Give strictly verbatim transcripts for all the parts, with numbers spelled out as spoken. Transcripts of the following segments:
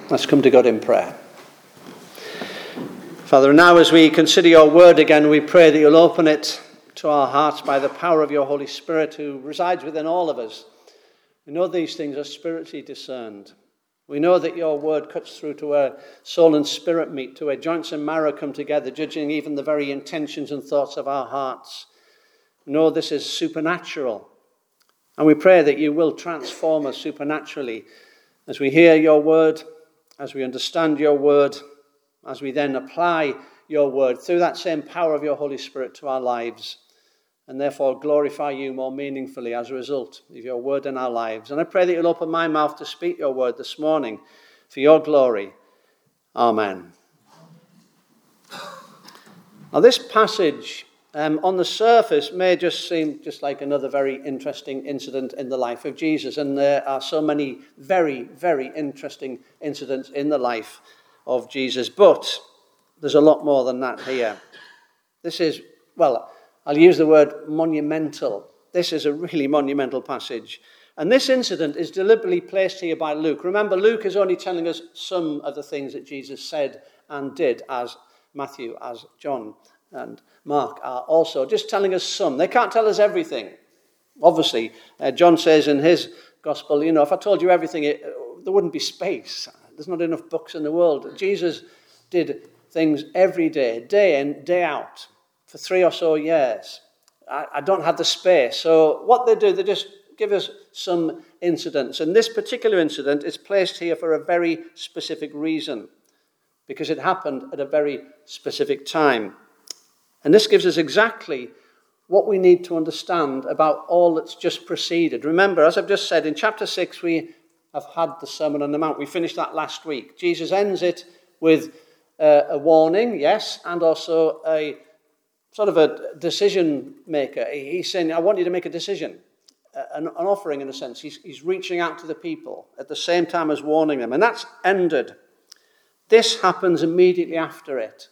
Let's come to God in prayer. Father, now as we consider your word again, we pray that you'll open it to our hearts by the power of your Holy Spirit who resides within all of us. We know these things are spiritually discerned. We know that your word cuts through to where soul and spirit meet, to where joints and marrow come together, judging even the very intentions and thoughts of our hearts. We know this is supernatural. And we pray that you will transform us supernaturally as we hear your word, as we understand your word, as we then apply your word through that same power of your Holy Spirit to our lives, and therefore glorify you more meaningfully as a result of your word in our lives. And I pray that you'll open my mouth to speak your word this morning for your glory. Amen. Now this passage um, on the surface may just seem just like another very interesting incident in the life of Jesus. And there are so many very, very interesting incidents in the life of Jesus. But there's a lot more than that here. This is, well, I'll use the word monumental. This is a really monumental passage. And this incident is deliberately placed here by Luke. Remember, Luke is only telling us some of the things that Jesus said and did, as Matthew, as John and Mark are also just telling us some. They can't tell us everything. Obviously, uh, John says in his gospel, you know, if I told you everything, it, there wouldn't be space. There's not enough books in the world. Jesus did things every day, day in, day out, for three or so years. I, I don't have the space. So what they do, they just give us some incidents. And this particular incident is placed here for a very specific reason, because it happened at a very specific time. And this gives us exactly what we need to understand about all that's just preceded. Remember, as I've just said, in chapter six, we have had the Sermon on the Mount. We finished that last week. Jesus ends it with uh, a warning, yes, and also a sort of a decision maker. He's saying, I want you to make a decision, an, an offering in a sense. He's, he's reaching out to the people at the same time as warning them. And that's ended. This happens immediately after it.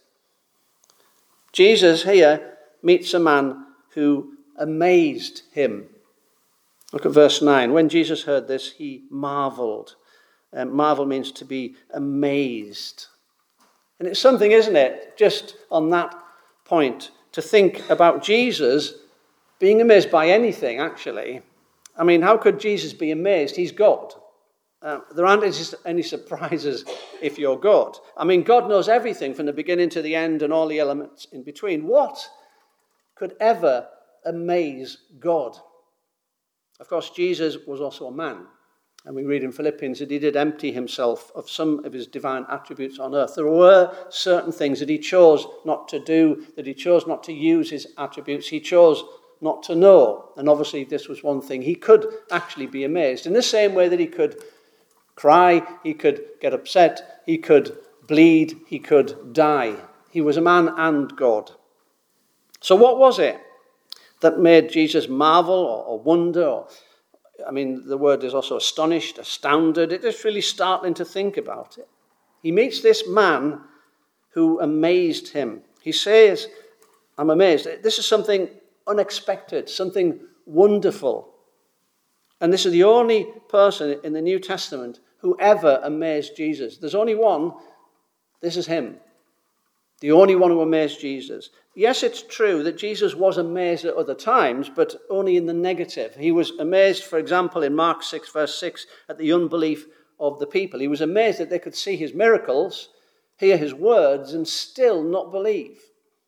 Jesus here meets a man who amazed him. Look at verse nine. When Jesus heard this, he marveled. Um, marvel means to be amazed. And it's something, isn't it, just on that point, to think about Jesus being amazed by anything, actually. I mean, how could Jesus be amazed? He's God. Uh, there aren't any surprises if you're God. I mean, God knows everything from the beginning to the end and all the elements in between. What could ever amaze God? Of course, Jesus was also a man. And we read in Philippians that he did empty himself of some of his divine attributes on earth. There were certain things that he chose not to do, that he chose not to use his attributes. He chose not to know. And obviously this was one thing. He could actually be amazed. In the same way that he could cry, he could get upset, he could bleed, he could die. He was a man and God. So what was it that made Jesus marvel or, or wonder? Or, I mean, the word is also astonished, astounded. It is really startling to think about it. He meets this man who amazed him. He says, I'm amazed. This is something unexpected, something wonderful. And this is the only person in the New Testament who ever amazed Jesus. There's only one. This is him. The only one who amazed Jesus. Yes, it's true that Jesus was amazed at other times, but only in the negative. He was amazed, for example, in Mark six, verse six, at the unbelief of the people. He was amazed that they could see his miracles, hear his words, and still not believe.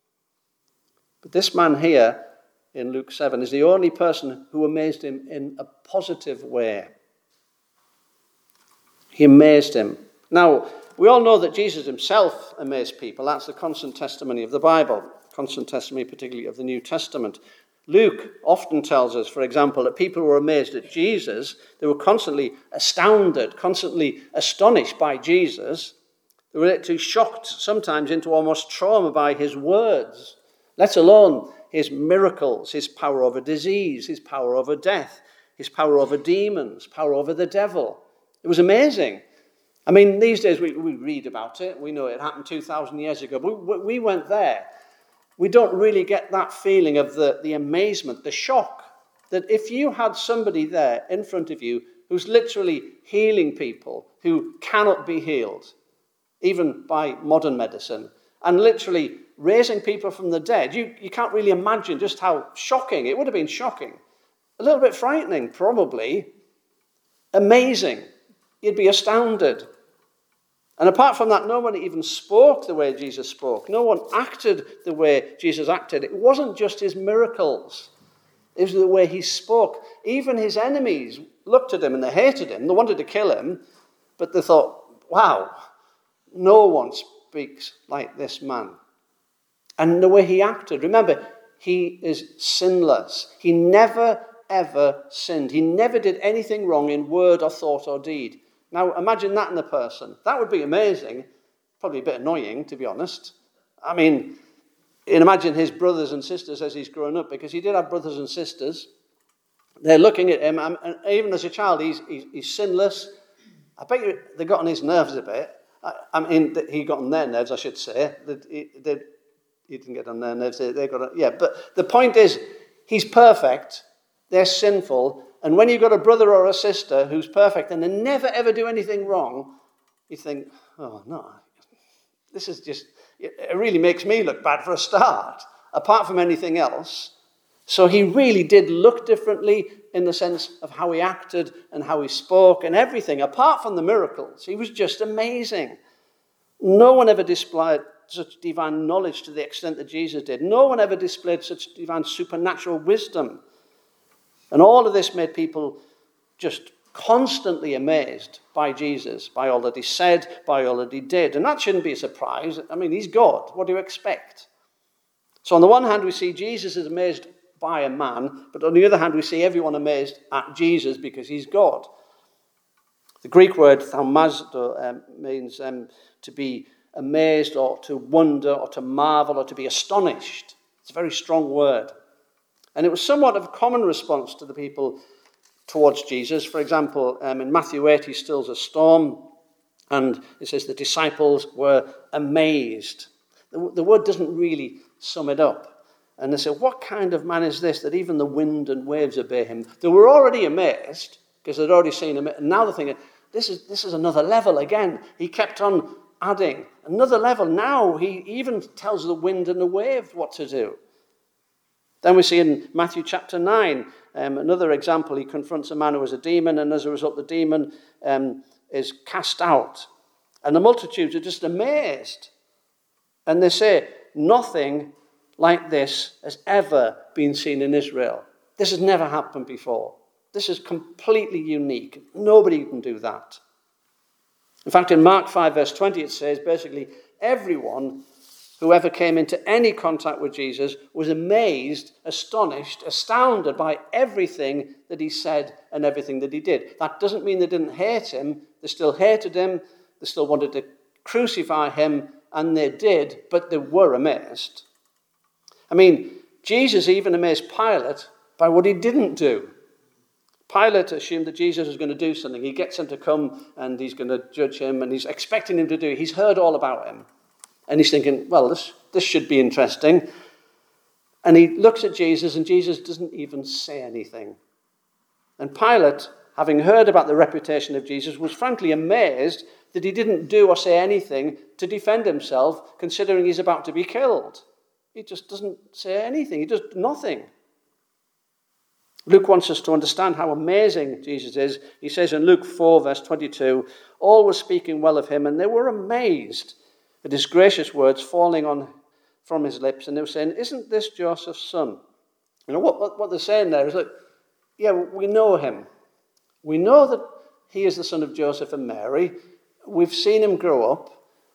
But this man here in Luke seven is the only person who amazed him in a positive way. He amazed him. Now, we all know that Jesus himself amazed people. That's the constant testimony of the Bible, constant testimony particularly of the New Testament. Luke often tells us, for example, that people were amazed at Jesus. They were constantly astounded, constantly astonished by Jesus. They were actually shocked sometimes into almost trauma by his words, let alone his miracles, his power over disease, his power over death, his power over demons, power over the devil. It was amazing. I mean, these days we, we read about it. We know it happened two thousand years ago. But we, we went there. We don't really get that feeling of the, the amazement, the shock, that if you had somebody there in front of you who's literally healing people who cannot be healed, even by modern medicine, and literally raising people from the dead. You, you can't really imagine just how shocking. It would have been shocking. A little bit frightening, probably. Amazing. You'd be astounded. And apart from that, no one even spoke the way Jesus spoke. No one acted the way Jesus acted. It wasn't just his miracles. It was the way he spoke. Even his enemies looked at him and they hated him. They wanted to kill him, but they thought, wow, no one speaks like this man. And the way he acted, remember, he is sinless. He never, ever sinned. He never did anything wrong in word or thought or deed. Now, imagine that in a person. That would be amazing. Probably a bit annoying, to be honest. I mean, imagine his brothers and sisters as he's growing up, because he did have brothers and sisters. They're looking at him, and even as a child, he's, he's, he's sinless. I bet you they got on his nerves a bit. I, I mean, he got on their nerves, I should say. They, they, he didn't get on their nerves. They, they got on, yeah, but the point is, he's perfect. They're sinful. And when you've got a brother or a sister who's perfect and they never, ever do anything wrong, you think, oh, no, this is just, it really makes me look bad for a start, apart from anything else. So he really did look differently in the sense of how he acted and how he spoke and everything, apart from the miracles. He was just amazing. No one ever displayed such divine knowledge to the extent that Jesus did. No one ever displayed such divine supernatural wisdom. And all of this made people just constantly amazed by Jesus, by all that he said, by all that he did. And that shouldn't be a surprise. I mean, he's God. What do you expect? So on the one hand, we see Jesus is amazed by a man, but on the other hand, we see everyone amazed at Jesus because he's God. The Greek word thaumazo um, means um, to be amazed or to wonder or to marvel or to be astonished. It's a very strong word. And it was somewhat of a common response to the people towards Jesus. For example, um, in Matthew eight, he stills a storm, and it says the disciples were amazed. The, the word doesn't really sum it up. And they said, what kind of man is this that even the wind and waves obey him? They were already amazed because they'd already seen him. And now they're thinking, this is, this is another level again. He kept on adding another level. Now he even tells the wind and the wave what to do. Then we see in Matthew chapter nine, um, another example. He confronts a man who was a demon, and as a result, the demon um, is cast out. And the multitudes are just amazed. And they say, nothing like this has ever been seen in Israel. This has never happened before. This is completely unique. Nobody can do that. In fact, in Mark five, verse twenty, it says, basically, everyone whoever came into any contact with Jesus was amazed, astonished, astounded by everything that he said and everything that he did. That doesn't mean they didn't hate him. They still hated him. They still wanted to crucify him, and they did, but they were amazed. I mean, Jesus even amazed Pilate by what he didn't do. Pilate assumed that Jesus was going to do something. He gets him to come, and he's going to judge him, and he's expecting him to do it. He's heard all about him. And he's thinking, well, this, this should be interesting. And he looks at Jesus, and Jesus doesn't even say anything. And Pilate, having heard about the reputation of Jesus, was frankly amazed that he didn't do or say anything to defend himself, considering he's about to be killed. He just doesn't say anything. He does nothing. Luke wants us to understand how amazing Jesus is. He says in Luke four, verse twenty-two, all were speaking well of him, and they were amazed at his gracious words falling on from his lips, and they were saying, isn't this Joseph's son? You know, what, what, what they're saying there is that, yeah, we know him. We know that he is the son of Joseph and Mary. We've seen him grow up.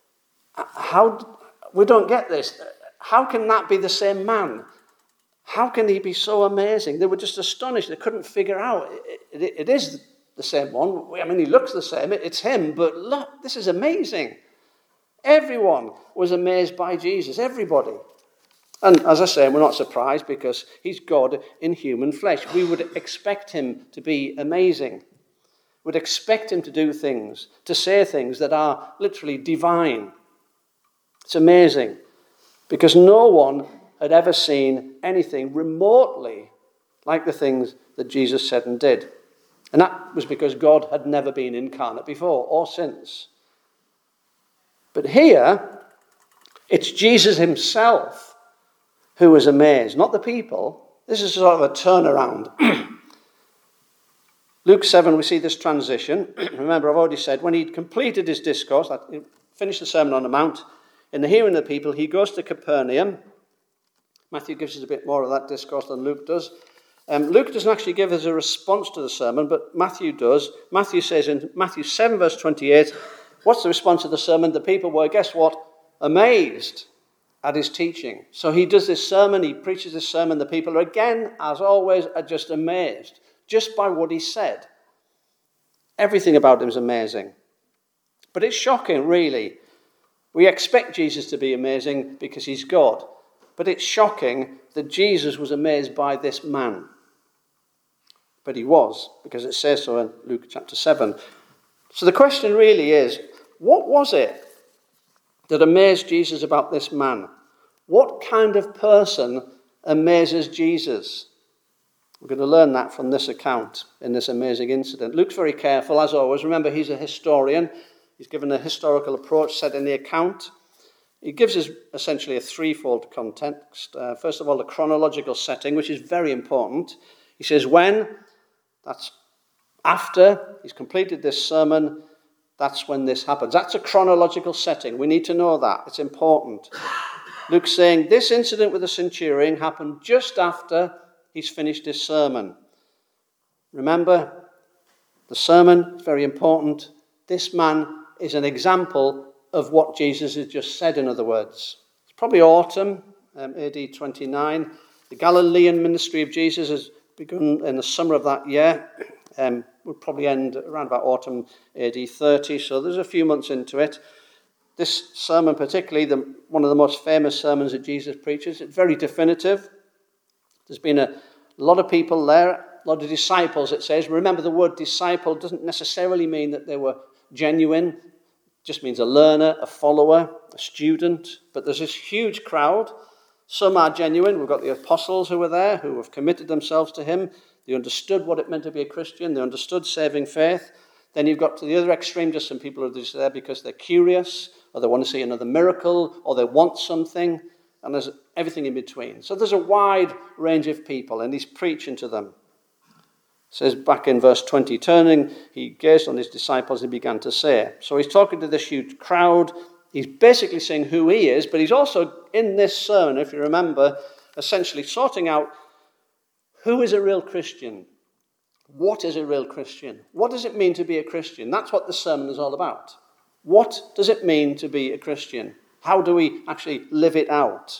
How, we don't get this. How can that be the same man? How can he be so amazing? They were just astonished. They couldn't figure out. It, it, it is the same one. I mean, he looks the same. It, it's him, but look, this is amazing. Everyone was amazed by Jesus, everybody. And as I say, we're not surprised because he's God in human flesh. We would expect him to be amazing. We'd expect him to do things, to say things that are literally divine. It's amazing because no one had ever seen anything remotely like the things that Jesus said and did. And that was because God had never been incarnate before or since. But here, it's Jesus himself who was amazed, not the people. This is sort of a turnaround. Luke seven, we see this transition. Remember, I've already said, when he'd completed his discourse, he finished the Sermon on the Mount, in the hearing of the people, he goes to Capernaum. Matthew gives us a bit more of that discourse than Luke does. Um, Luke doesn't actually give us a response to the sermon, but Matthew does. Matthew says in Matthew seven, verse twenty-eight, what's the response to the sermon? The people were, guess what? Amazed at his teaching. So he does this sermon, he preaches this sermon. The people are again, as always, are just amazed, just by what he said. Everything about him is amazing. But it's shocking, really. We expect Jesus to be amazing because he's God. But it's shocking that Jesus was amazed by this man. But he was, because it says so in Luke chapter seven. So the question really is, what was it that amazed Jesus about this man? What kind of person amazes Jesus? We're going to learn that from this account in this amazing incident. Luke's very careful, as always. Remember, he's a historian. He's given a historical approach set in the account. He gives us essentially a threefold context. Uh, first of all, the chronological setting, which is very important. He says when, that's after he's completed this sermon, that's when this happens. That's a chronological setting. We need to know that. It's important. Luke's saying this incident with the centurion happened just after he's finished his sermon. Remember, the sermon is very important. This man is an example of what Jesus has just said, in other words. It's probably autumn, um, A D twenty-nine. The Galilean ministry of Jesus has begun in the summer of that year. Um, will probably end around about autumn A D thirty, so there's a few months into it. This sermon particularly, the, one of the most famous sermons that Jesus preaches, it's very definitive. There's been a lot of people there, a lot of disciples, it says. Remember, the word disciple doesn't necessarily mean that they were genuine. It just means a learner, a follower, a student. But there's this huge crowd. Some are genuine. We've got the apostles who were there, who have committed themselves to him. They understood what it meant to be a Christian. They understood saving faith. Then you've got to the other extreme, just some people who are just there because they're curious, or they want to see another miracle, or they want something, and there's everything in between. So there's a wide range of people, and he's preaching to them. It says back in verse twenty, turning, he gazed on his disciples and began to say. So he's talking to this huge crowd. He's basically saying who he is, but he's also, in this sermon, if you remember, essentially sorting out who is a real Christian. What is a real Christian? What does it mean to be a Christian? That's what the sermon is all about. What does it mean to be a Christian? How do we actually live it out?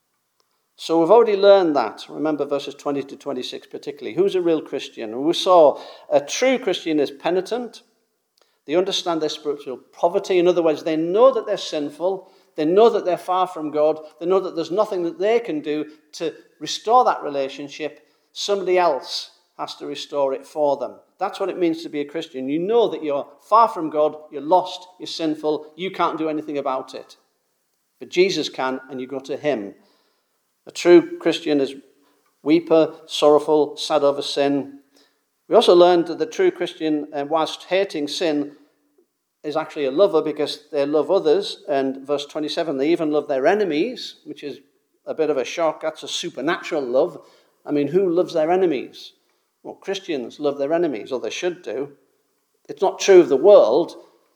So we've already learned that. Remember verses twenty to twenty-six particularly. Who's a real Christian? And we saw a true Christian is penitent. They understand their spiritual poverty. In other words, they know that they're sinful. They know that they're far from God. They know that there's nothing that they can do to restore that relationship. Somebody else has to restore it for them. That's what it means to be a Christian. You know that you're far from God, you're lost, you're sinful, you can't do anything about it. But Jesus can, and you go to him. A true Christian is weeper, sorrowful, sad over sin. We also learned that the true Christian, uh, whilst hating sin, is actually a lover because they love others. And verse twenty-seven, they even love their enemies, which is a bit of a shock. That's a supernatural love. I mean, who loves their enemies? Well, Christians love their enemies, or they should do. It's not true of the world.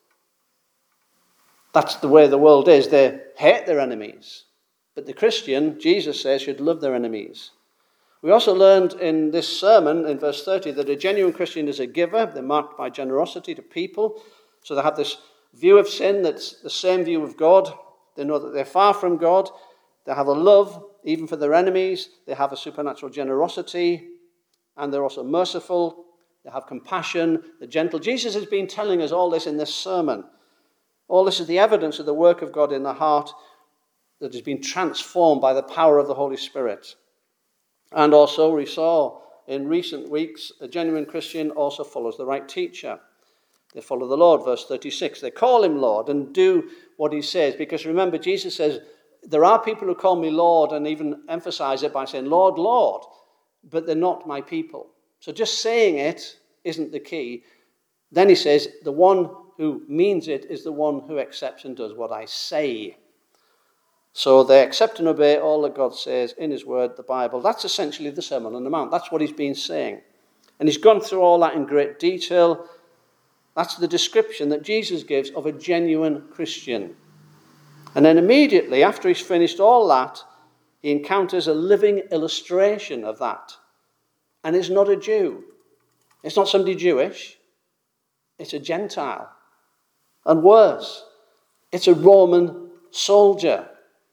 That's the way the world is. They hate their enemies. But the Christian, Jesus says, should love their enemies. We also learned in this sermon, in verse thirty, that a genuine Christian is a giver. They're marked by generosity to people. So they have this view of sin that's the same view of God. They know that they're far from God. They have a love, even for their enemies. They have a supernatural generosity. And they're also merciful. They have compassion. They're gentle. Jesus has been telling us all this in this sermon. All this is the evidence of the work of God in the heart that has been transformed by the power of the Holy Spirit. And also, we saw in recent weeks, a genuine Christian also follows the right teacher. They follow the Lord, verse thirty-six. They call him Lord and do what he says. Because remember, Jesus says, there are people who call me Lord and even emphasize it by saying, Lord, Lord, but they're not my people. So just saying it isn't the key. Then he says, the one who means it is the one who accepts and does what I say. So they accept and obey all that God says in his word, the Bible. That's essentially the Sermon on the Mount. That's what he's been saying. And he's gone through all that in great detail. That's the description that Jesus gives of a genuine Christian. And then immediately after he's finished all that, he encounters a living illustration of that. And it's not a Jew. It's not somebody Jewish. It's a Gentile. And worse, it's a Roman soldier.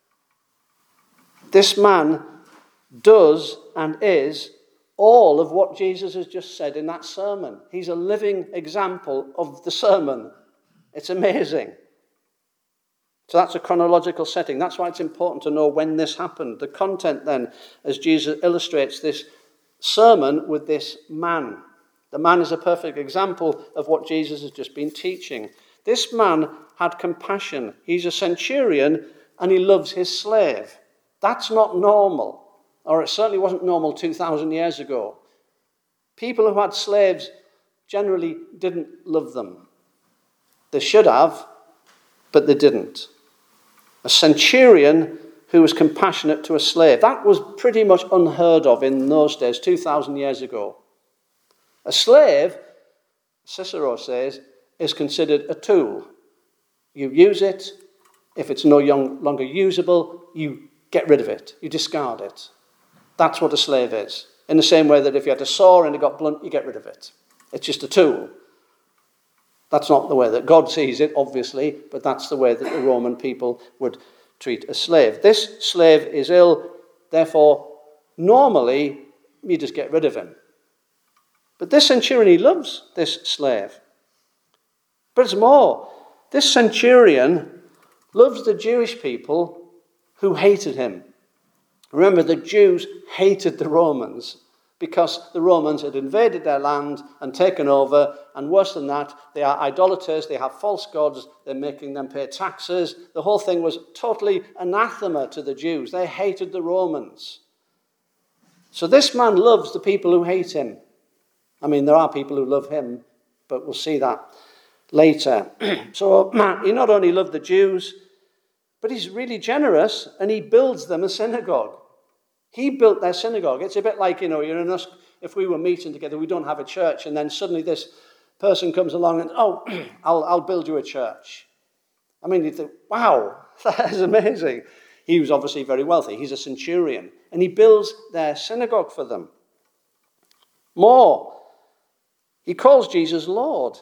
This man does and is all of what Jesus has just said in that sermon. He's a living example of the sermon. It's amazing. So that's a chronological setting. That's why it's important to know when this happened. The content then, as Jesus illustrates this sermon with this man. The man is a perfect example of what Jesus has just been teaching. This man had compassion. He's a centurion and he loves his slave. That's not normal, or it certainly wasn't normal two thousand years ago. People who had slaves generally didn't love them. They should have, but they didn't. A centurion who was compassionate to a slave. That was pretty much unheard of in those days, two thousand years ago. A slave, Cicero says, is considered a tool. You use it. If it's no longer usable, you get rid of it. You discard it. That's what a slave is. In the same way that if you had a saw and it got blunt, you get rid of it. It's just a tool. That's not the way that God sees it, obviously, but that's the way that the Roman people would treat a slave. This slave is ill, therefore, normally, you just get rid of him. But this centurion, he loves this slave. But it's more. This centurion loves the Jewish people who hated him. Remember, the Jews hated the Romans because the Romans had invaded their land and taken over, and worse than that, they are idolaters, they have false gods, they're making them pay taxes. The whole thing was totally anathema to the Jews. They hated the Romans. So this man loves the people who hate him. I mean, there are people who love him, but we'll see that later. So he not only loved the Jews, but he's really generous, and he builds them a synagogue. He built their synagogue. It's a bit like, you know, you're in us, if we were meeting together, we don't have a church, and then suddenly this person comes along and, oh, I'll, I'll build you a church. I mean, you think, wow, that is amazing. He was obviously very wealthy. He's a centurion, and he builds their synagogue for them. More, he calls Jesus Lord.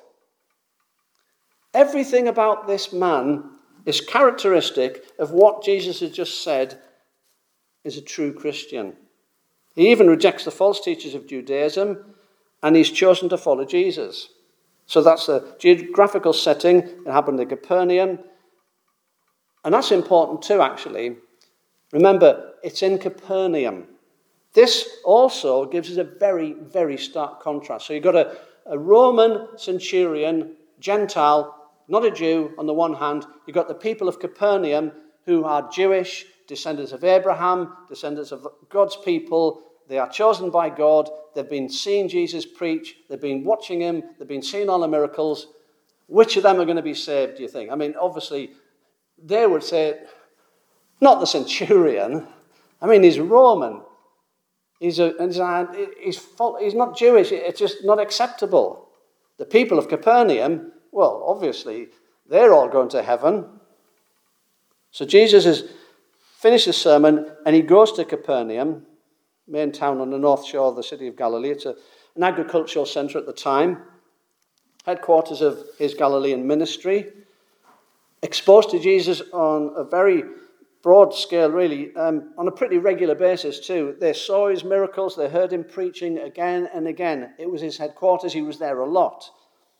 Everything about this man is characteristic of what Jesus has just said is a true Christian. He even rejects the false teachers of Judaism, and he's chosen to follow Jesus. So that's the geographical setting. It happened in Capernaum. And that's important too, actually. Remember, it's in Capernaum. This also gives us a very, very stark contrast. So you've got a, a Roman centurion, Gentile, not a Jew on the one hand. You've got the people of Capernaum who are Jewish, descendants of Abraham, descendants of God's people. They are chosen by God. They've been seeing Jesus preach. They've been watching him. They've been seeing all the miracles. Which of them are going to be saved, do you think? I mean, obviously, they would say, not the centurion. I mean, he's Roman. He's, a, he's, a, he's, he's not Jewish. It's just not acceptable. The people of Capernaum, well, obviously, they're all going to heaven. So Jesus has finished his sermon, and he goes to Capernaum, main town on the north shore of the city of Galilee. It's a, an agricultural centre at the time, headquarters of his Galilean ministry, exposed to Jesus on a very broad scale, really, um, on a pretty regular basis too. They saw his miracles, they heard him preaching again and again. It was his headquarters, he was there a lot.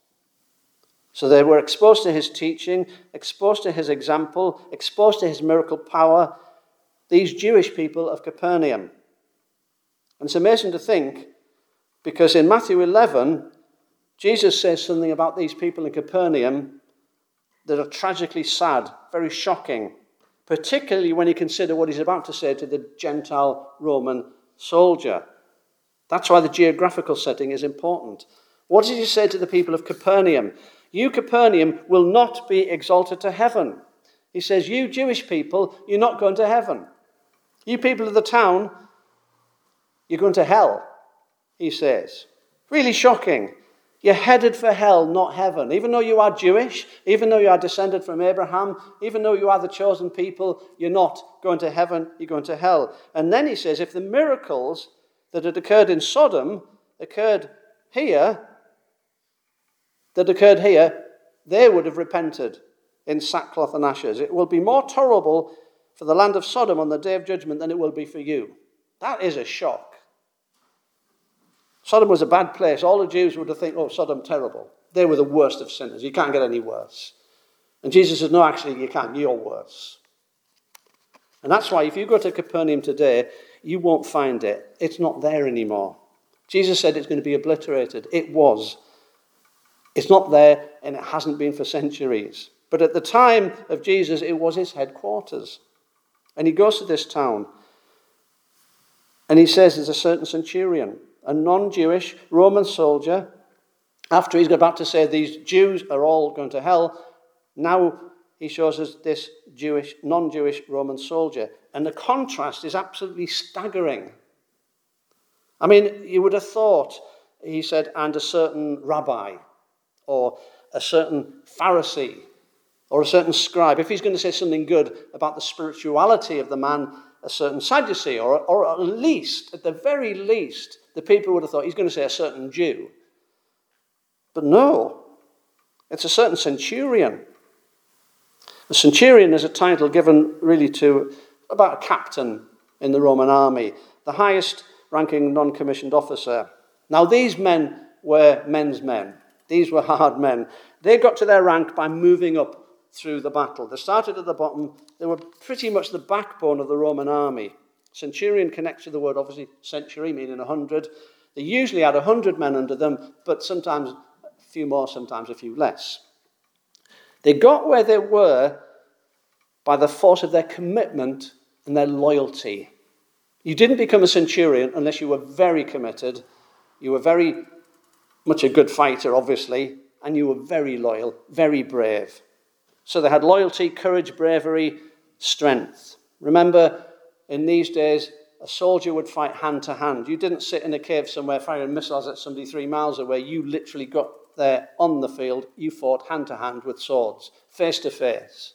So they were exposed to his teaching, exposed to his example, exposed to his miracle power, these Jewish people of Capernaum. And it's amazing to think, because in Matthew eleven, Jesus says something about these people in Capernaum that are tragically sad, very shocking, particularly when you consider what he's about to say to the Gentile Roman soldier. That's why the geographical setting is important. What did he say to the people of Capernaum? You, Capernaum, will not be exalted to heaven. He says, you Jewish people, you're not going to heaven. You people of the town, you're going to hell, he says. Really shocking. You're headed for hell, not heaven. Even though you are Jewish, even though you are descended from Abraham, even though you are the chosen people, you're not going to heaven, you're going to hell. And then he says, if the miracles that had occurred in Sodom occurred here, that occurred here, they would have repented in sackcloth and ashes. It will be more tolerable for the land of Sodom on the day of judgment than it will be for you. That is a shock. Sodom was a bad place. All the Jews would have thought, oh, Sodom, terrible. They were the worst of sinners. You can't get any worse. And Jesus says, no, actually, you can't. You're worse. And that's why if you go to Capernaum today, you won't find it. It's not there anymore. Jesus said it's going to be obliterated. It was. It's not there, and it hasn't been for centuries. But at the time of Jesus, it was his headquarters. And he goes to this town, and he says there's a certain centurion, a non-Jewish Roman soldier. After he's about to say these Jews are all going to hell, now he shows us this Jewish, non-Jewish Roman soldier. And the contrast is absolutely staggering. I mean, you would have thought, he said, and a certain rabbi, or a certain Pharisee, or a certain scribe. If he's going to say something good about the spirituality of the man, a certain Sadducee, or, or at least, at the very least, the people would have thought he's going to say a certain Jew. But no, it's a certain centurion. A centurion is a title given really to about a captain in the Roman army, the highest ranking non-commissioned officer. Now these men were men's men. These were hard men. They got to their rank by moving up through the battle. They started at the bottom. They were pretty much the backbone of the Roman army. Centurion connects to the word, obviously, century, meaning a hundred. They usually had a hundred men under them, but sometimes a few more, sometimes a few less. They got where they were by the force of their commitment and their loyalty. You didn't become a centurion unless you were very committed. You were very much a good fighter, obviously, and you were very loyal, very brave. So they had loyalty, courage, bravery, strength. Remember, in these days, a soldier would fight hand to hand. You didn't sit in a cave somewhere firing missiles at somebody three miles away. You literally got there on the field. You fought hand to hand with swords, face to face.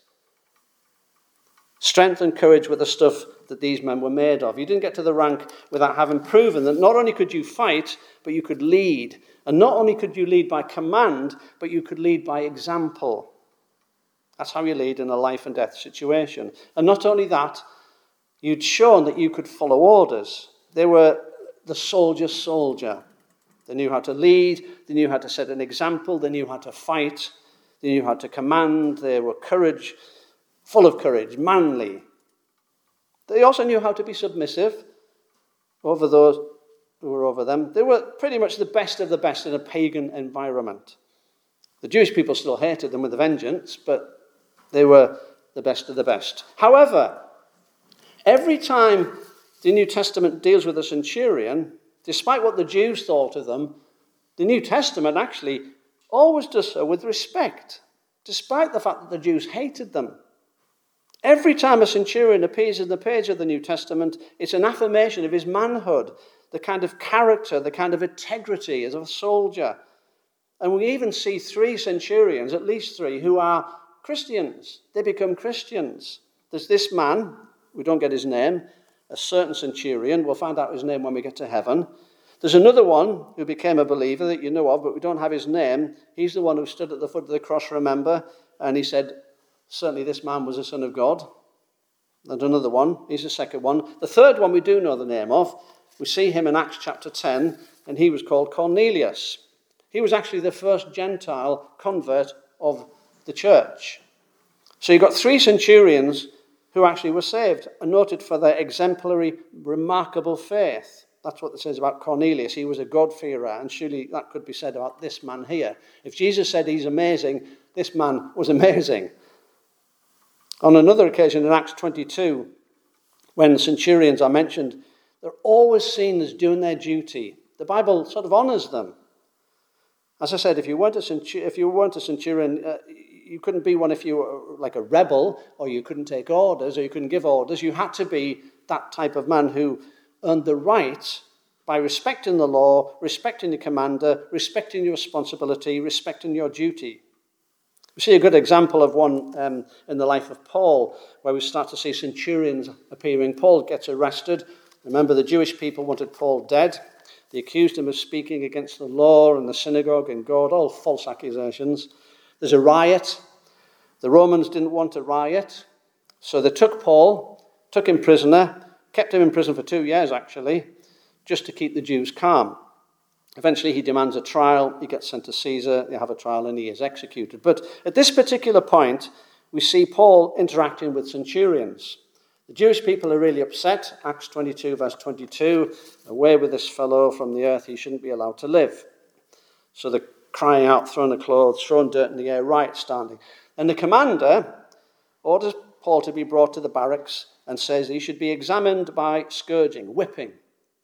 Strength and courage were the stuff that these men were made of. You didn't get to the rank without having proven that not only could you fight, but you could lead. And not only could you lead by command, but you could lead by example. That's how you lead in a life and death situation. And not only that, you'd shown that you could follow orders. They were the soldier's soldier. They knew how to lead. They knew how to set an example. They knew how to fight. They knew how to command. They were courage, full of courage, manly. They also knew how to be submissive over those who were over them. They were pretty much the best of the best in a pagan environment. The Jewish people still hated them with a vengeance, but they were the best of the best. However, every time the New Testament deals with a centurion, despite what the Jews thought of them, the New Testament actually always does so with respect, despite the fact that the Jews hated them. Every time a centurion appears in the page of the New Testament, it's an affirmation of his manhood, the kind of character, the kind of integrity as a soldier. And we even see three centurions, at least three, who are Christians. They become Christians. There's this man, we don't get his name, a certain centurion. We'll find out his name when we get to heaven. There's another one who became a believer that you know of, but we don't have his name. He's the one who stood at the foot of the cross, remember? And he said, certainly this man was a son of God. And another one, he's the second one. The third one we do know the name of. We see him in Acts chapter ten, and he was called Cornelius. He was actually the first Gentile convert of the church. So you've got three centurions who actually were saved and noted for their exemplary, remarkable faith. That's what it says about Cornelius. He was a God-fearer, and surely that could be said about this man here. If Jesus said he's amazing, this man was amazing. On another occasion in Acts twenty-two, when centurions are mentioned, they're always seen as doing their duty. The Bible sort of honors them. As I said, if you weren't a, centu- if you weren't a centurion, uh, you couldn't be one if you were like a rebel, or you couldn't take orders, or you couldn't give orders. You had to be that type of man who earned the right by respecting the law, respecting the commander, respecting your responsibility, respecting your duty. We see a good example of one um, in the life of Paul, where we start to see centurions appearing. Paul gets arrested. Remember, the Jewish people wanted Paul dead. They accused him of speaking against the law and the synagogue and God, all false accusations. There's a riot. The Romans didn't want a riot, so they took Paul, took him prisoner, kept him in prison for two years, actually, just to keep the Jews calm. Eventually, he demands a trial. He gets sent to Caesar. They have a trial, and he is executed. But at this particular point, we see Paul interacting with centurions. The Jewish people are really upset. Acts twenty-two, verse twenty-two, away with this fellow from the earth. He shouldn't be allowed to live. So they're crying out, throwing the clothes, throwing dirt in the air, riot standing. And the commander orders Paul to be brought to the barracks and says he should be examined by scourging, whipping.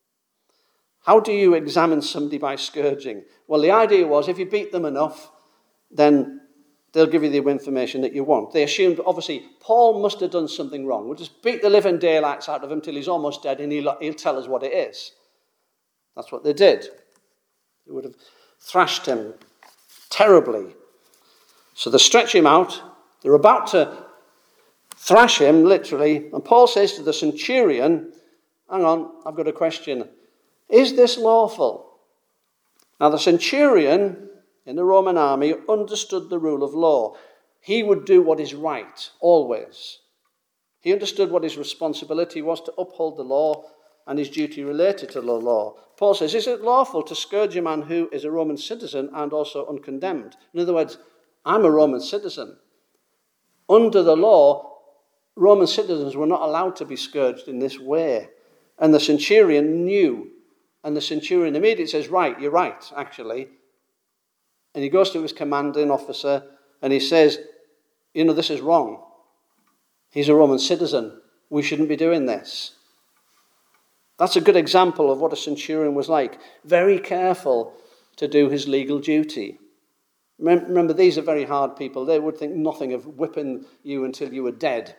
How do you examine somebody by scourging? Well, the idea was if you beat them enough, then they'll give you the information that you want. They assumed, obviously, Paul must have done something wrong. We'll just beat the living daylights out of him till he's almost dead, and he'll, he'll tell us what it is. That's what they did. They would have thrashed him terribly. So they stretch him out. They're about to thrash him, literally. And Paul says to the centurion, hang on, I've got a question. Is this lawful? Now, the centurion in the Roman army understood the rule of law. He would do what is right, always. He understood what his responsibility was to uphold the law and his duty related to the law. Paul says, is it lawful to scourge a man who is a Roman citizen and also uncondemned? In other words, I'm a Roman citizen. Under the law, Roman citizens were not allowed to be scourged in this way. And the centurion knew. And the centurion immediately says, right, you're right, actually. And he goes to his commanding officer and he says, you know, this is wrong. He's a Roman citizen. We shouldn't be doing this. That's a good example of what a centurion was like. Very careful to do his legal duty. Remember, these are very hard people. They would think nothing of whipping you until you were dead.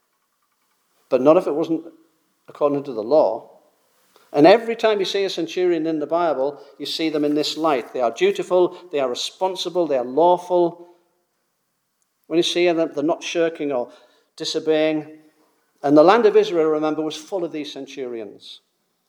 But not if it wasn't according to the law. And every time you see a centurion in the Bible, you see them in this light. They are dutiful, they are responsible, they are lawful. When you see them, they're not shirking or disobeying. And the land of Israel, remember, was full of these centurions.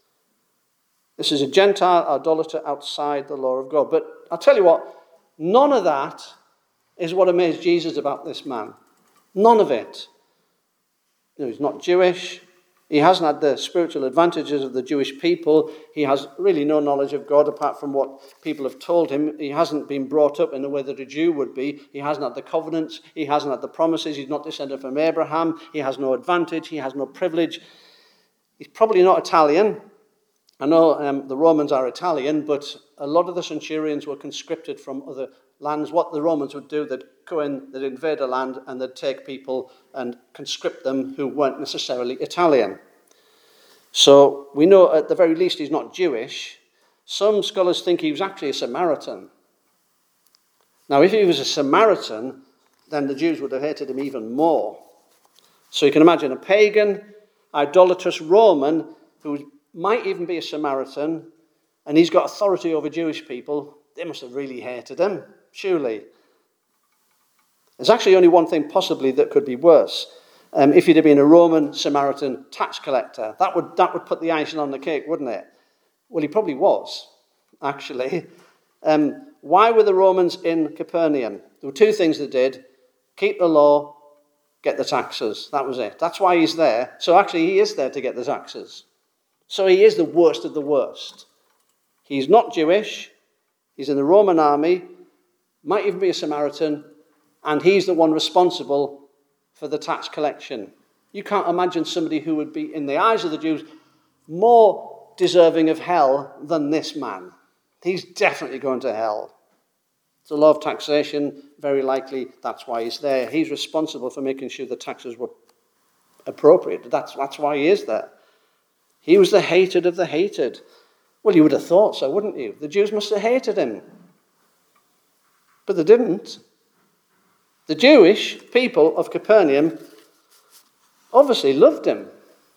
This is a Gentile idolater outside the law of God. But I'll tell you what, none of that is what amazed Jesus about this man. None of it. You know, he's not Jewish. He hasn't had the spiritual advantages of the Jewish people. He has really no knowledge of God apart from what people have told him. He hasn't been brought up in the way that a Jew would be. He hasn't had the covenants. He hasn't had the promises. He's not descended from Abraham. He has no advantage. He has no privilege. He's probably not Italian. I know um, the Romans are Italian, but a lot of the centurions were conscripted from other lands. What the Romans would do, they'd go in, they'd invade a land, and they'd take people and conscript them who weren't necessarily Italian. So we know at the very least he's not Jewish. Some scholars think he was actually a Samaritan. Now, if he was a Samaritan, then the Jews would have hated him even more. So you can imagine a pagan, idolatrous Roman who might even be a Samaritan, and he's got authority over Jewish people. They must have really hated him, surely. There's actually only one thing possibly that could be worse. Um, if he'd have been a Roman Samaritan tax collector, that would that would put the icing on the cake, wouldn't it? Well, he probably was, actually. Um, why were the Romans in Capernaum? There were two things they did. Keep the law, get the taxes. That was it. That's why he's there. So actually he is there to get the taxes. So he is the worst of the worst. He's not Jewish. He's in the Roman army. Might even be a Samaritan. And he's the one responsible for the tax collection. You can't imagine somebody who would be, in the eyes of the Jews, more deserving of hell than this man. He's definitely going to hell. It's a law of taxation. Very likely that's why he's there. He's responsible for making sure the taxes were appropriate. That's, that's why he is there. He was the hated of the hated. Well, you would have thought so, wouldn't you? The Jews must have hated him. But they didn't. The Jewish people of Capernaum obviously loved him.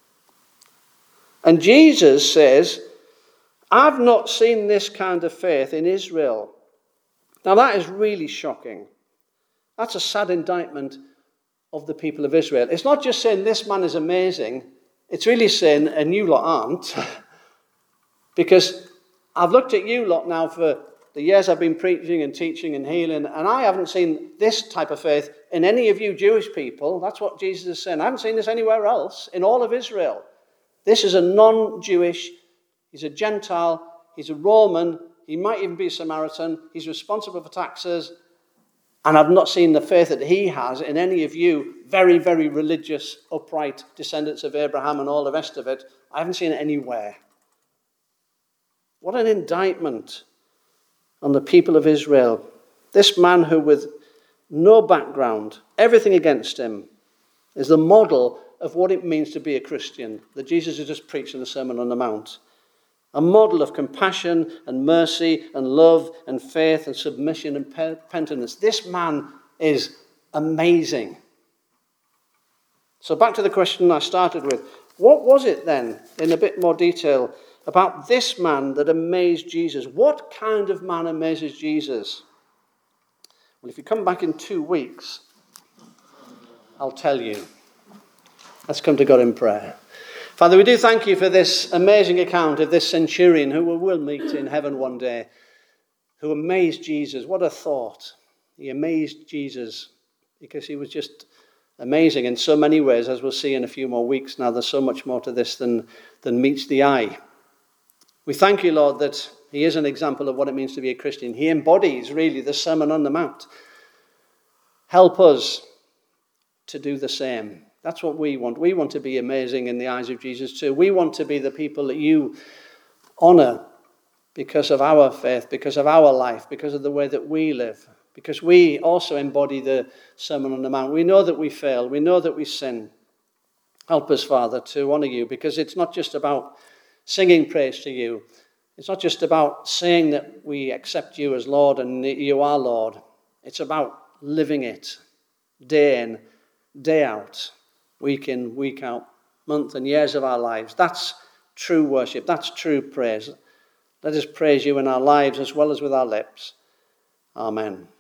And Jesus says, I've not seen this kind of faith in Israel. Now that is really shocking. That's a sad indictment of the people of Israel. It's not just saying this man is amazing. It's really saying, and you lot aren't. Because I've looked at you lot now for the years I've been preaching and teaching and healing, and I haven't seen this type of faith in any of you Jewish people. That's what Jesus is saying. I haven't seen this anywhere else in all of Israel. This is a non-Jewish, he's a Gentile, he's a Roman, he might even be a Samaritan, he's responsible for taxes, and I've not seen the faith that he has in any of you very, very religious, upright descendants of Abraham and all the rest of it. I haven't seen it anywhere. What an indictment on the people of Israel. This man who with no background, everything against him, is the model of what it means to be a Christian that Jesus has just preached in the Sermon on the Mount. A model of compassion and mercy and love and faith and submission and repentance. This man is amazing. So back to the question I started with. What was it then, in a bit more detail, about this man that amazed Jesus? What kind of man amazes Jesus? Well, if you come back in two weeks, I'll tell you. Let's come to God in prayer. Father, we do thank you for this amazing account of this centurion who we will meet in heaven one day, who amazed Jesus. What a thought. He amazed Jesus because he was just amazing in so many ways, as we'll see in a few more weeks. Now, there's so much more to this than, than meets the eye. We thank you, Lord, that he is an example of what it means to be a Christian. He embodies, really, the Sermon on the Mount. Help us to do the same. That's what we want. We want to be amazing in the eyes of Jesus too. We want to be the people that you honor because of our faith, because of our life, because of the way that we live, because we also embody the Sermon on the Mount. We know that we fail. We know that we sin. Help us, Father, to honor you, because it's not just about singing praise to you. It's not just about saying that we accept you as Lord and you are Lord. It's about living it day in, day out, week in, week out, month and years of our lives. That's true worship. That's true praise. Let us praise you in our lives as well as with our lips. Amen.